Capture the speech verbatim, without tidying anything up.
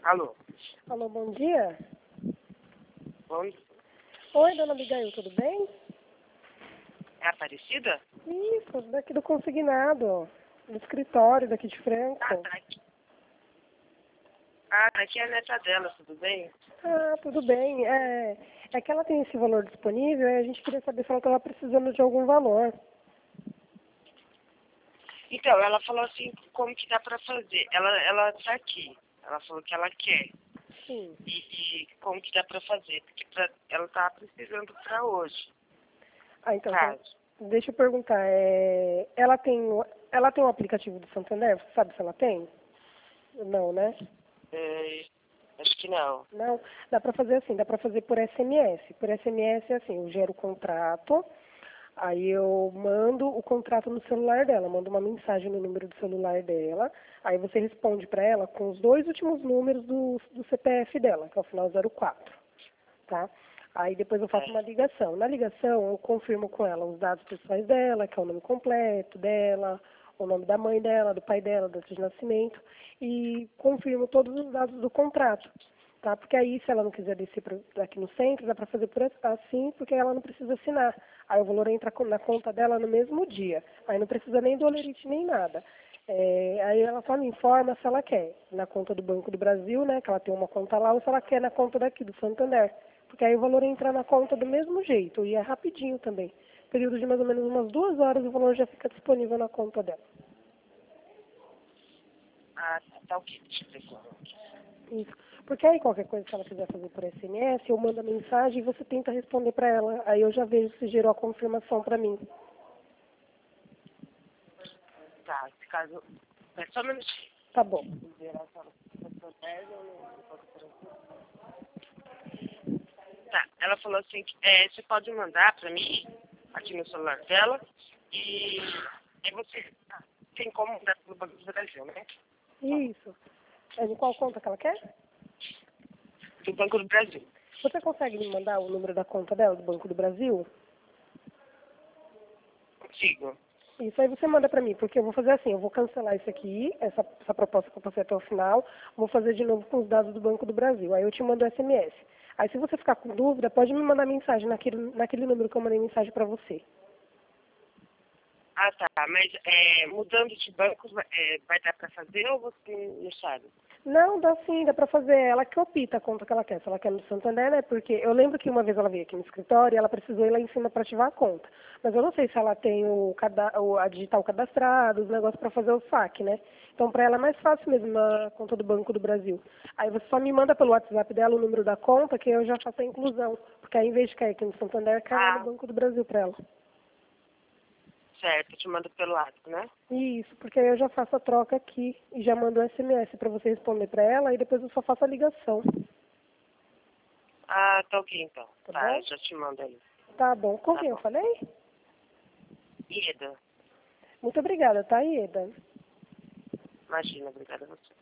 Alô? Alô, bom dia. Bom, Oi, dona Abigail, tudo bem? é Aparecida? Isso, daqui do consignado, do escritório daqui de Franco. Ah, tá aqui. Ah, aqui é a neta dela, tudo bem? Ah, tudo bem. É, é que ela tem esse valor disponível e a gente queria saber se ela estava precisando de algum valor. Então, ela falou assim, como que dá pra fazer? Ela, ela tá aqui. Ela falou que ela quer. Sim. E, e como que dá pra fazer? Porque pra, ela tá precisando pra hoje. Ah, então, Caso. deixa eu perguntar. É, ela tem, ela tem um aplicativo do Santander? Você sabe se ela tem? Não, né? É, acho que não. Não, dá para fazer assim, dá para fazer por S M S. Por S M S é assim, eu gero o contrato, aí eu mando o contrato no celular dela, mando uma mensagem no número do celular dela, aí você responde para ela com os dois últimos números do, do C P F dela, que é o final zero quatro, tá? Aí depois eu faço É, uma ligação. Na ligação eu confirmo com ela os dados pessoais dela, que é o nome completo dela, o nome da mãe dela, do pai dela, data de nascimento, e confirmo todos os dados do contrato, tá? Porque aí, se ela não quiser descer pra, aqui no centro, dá para fazer por assim, porque ela não precisa assinar. Aí o valor entra na conta dela no mesmo dia. Aí não precisa nem do olerite nem nada. É, aí ela só me informa se ela quer na conta do Banco do Brasil, né? Que ela tem uma conta lá, ou se ela quer na conta daqui, do Santander. Porque aí o valor entra na conta do mesmo jeito, e é rapidinho também. Período de mais ou menos umas duas horas, o valor já fica disponível na conta dela. ah, tá, tá ok, deixa eu ver qual. Isso. Porque aí qualquer coisa que ela quiser fazer por S M S, eu mando a mensagem e você tenta responder para ela. Aí eu já vejo se gerou a confirmação para mim. Tá, esse caso. É só um minutinho. Tá bom. Tá, ela falou assim, que, é, você pode mandar pra mim, aqui no celular dela, e aí você ah, tem como mandar pelo Banco do Brasil, né? Isso. É de qual conta que ela quer? Do Banco do Brasil. Você consegue me mandar o número da conta dela, do Banco do Brasil? Consigo. Isso aí você manda para mim, porque eu vou fazer assim, eu vou cancelar isso aqui, essa, essa proposta que eu passei até o final, vou fazer de novo com os dados do Banco do Brasil. Aí eu te mando o S M S. Aí se você ficar com dúvida, pode me mandar mensagem naquele, naquele número que eu mandei mensagem para você. Ah, tá, mas é, mudando de banco, é, vai dar pra fazer ou você não sabe? Não, dá sim, dá pra fazer. Ela que opta a conta que ela quer. Se ela quer no Santander, né? Porque eu lembro que uma vez ela veio aqui no escritório e ela precisou ir lá em cima para ativar a conta. Mas eu não sei se ela tem o, cada, o a digital cadastrado, os negócios para fazer o saque, né? Então para ela é mais fácil mesmo na conta do Banco do Brasil. Aí você só me manda pelo WhatsApp dela o número da conta que eu já faço a inclusão. Porque aí em vez de cair aqui no Santander, cai lá no Ah, Banco do Brasil para ela. certo, eu te mando pelo WhatsApp, né? Isso, porque aí eu já faço a troca aqui e já mando o S M S para você responder para ela e depois eu só faço a ligação. Ah, tá ok então. Tá Tá, bom? eu já te mando aí. Tá bom. Com Tá quem eu bom. falei? Ieda, Muito obrigada, tá, Ieda? imagina, obrigada a você.